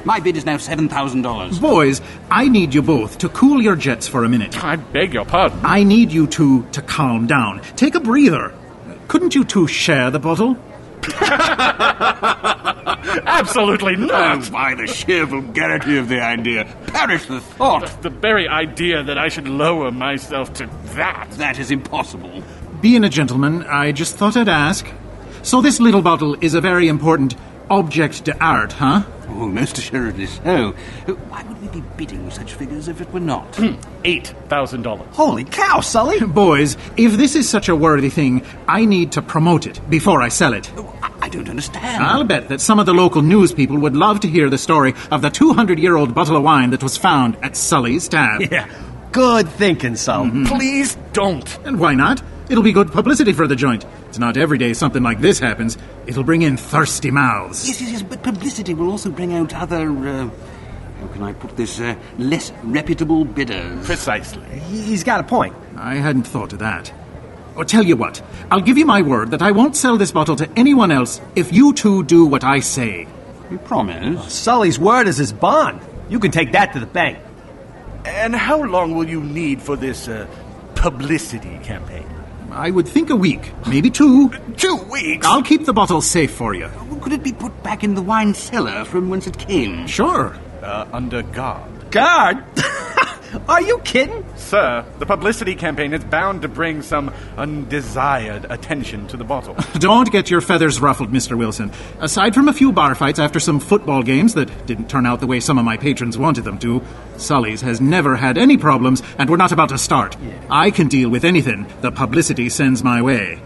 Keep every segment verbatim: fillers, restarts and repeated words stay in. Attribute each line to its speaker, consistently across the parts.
Speaker 1: My bid is now seven thousand dollars.
Speaker 2: Boys, I need you both to cool your jets for a minute.
Speaker 3: I beg your pardon.
Speaker 2: I need you two to calm down. Take a breather. Couldn't you two share the bottle?
Speaker 3: Absolutely not.
Speaker 1: Oh, by the sheer vulgarity of the idea. Perish the thought.
Speaker 3: The very idea that I should lower myself to that.
Speaker 1: That is impossible.
Speaker 2: Being a gentleman, I just thought I'd ask. So this little bottle is a very important object d'art, huh?
Speaker 1: Oh, most assuredly so. Why would we be bidding such figures if it were not?
Speaker 3: Eight thousand dollars.
Speaker 4: Holy cow, Sully!
Speaker 2: Boys, if this is such a worthy thing, I need to promote it before I sell it.
Speaker 1: Oh, I, I don't understand.
Speaker 2: I'll bet that some of the local news people would love to hear the story of the two hundred year old bottle of wine that was found at Sully's tab.
Speaker 4: Yeah, good thinking, Sully.
Speaker 2: Mm-hmm.
Speaker 3: Please don't.
Speaker 2: And why not? It'll be good publicity for the joint. It's not every day something like this happens. It'll bring in thirsty mouths.
Speaker 1: Yes, yes, yes, but publicity will also bring out other, uh, how can I put this, uh, less reputable bidders.
Speaker 3: Precisely.
Speaker 4: He's got a point.
Speaker 2: I hadn't thought of that. Or tell you what, I'll give you my word that I won't sell this bottle to anyone else if you two do what I say.
Speaker 1: You promise?
Speaker 4: Sully's word is his bond. You can take that to the bank.
Speaker 3: And how long will you need for this uh, publicity campaign?
Speaker 2: I would think a week, maybe two.
Speaker 3: Two weeks?
Speaker 2: I'll keep the bottle safe for you.
Speaker 1: Could it be put back in the wine cellar from whence it came?
Speaker 2: Sure.
Speaker 3: Uh, under guard.
Speaker 4: Guard? Are you kidding?
Speaker 3: Sir, the publicity campaign is bound to bring some undesired attention to the bottle.
Speaker 2: Don't get your feathers ruffled, Mister Wilson. Aside from a few bar fights after some football games that didn't turn out the way some of my patrons wanted them to, Sully's has never had any problems, and we're not about to start. Yeah. I can deal with anything the publicity sends my way.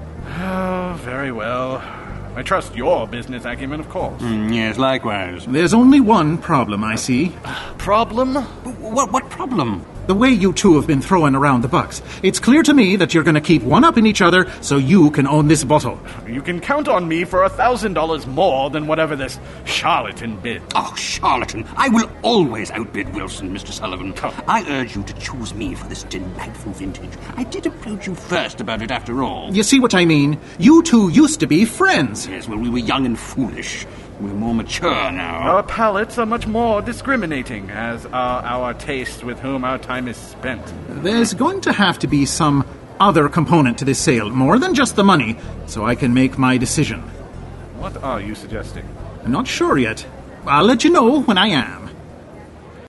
Speaker 3: Oh, very well. I trust your business acumen, of course.
Speaker 1: Mm, yes, likewise.
Speaker 2: There's only one problem, I see.
Speaker 3: Problem?
Speaker 1: What, what problem?
Speaker 2: The way you two have been throwing around the bucks. It's clear to me that you're going to keep one up in each other so you can own this bottle.
Speaker 3: You can count on me for a thousand dollars more than whatever this charlatan bid.
Speaker 1: Oh, charlatan. I will always outbid Wilson, Mister Sullivan.
Speaker 3: Oh.
Speaker 1: I urge you to choose me for this delightful vintage. I did approach you first about it after all.
Speaker 2: You see what I mean? You two used to be friends.
Speaker 1: Yes, well, we were young and foolish. We're more mature now.
Speaker 3: Our palates are much more discriminating, as are our tastes with whom our time is spent.
Speaker 2: There's going to have to be some other component to this sale, more than just the money, so I can make my decision.
Speaker 3: What are you suggesting?
Speaker 2: I'm not sure yet. I'll let you know when I am.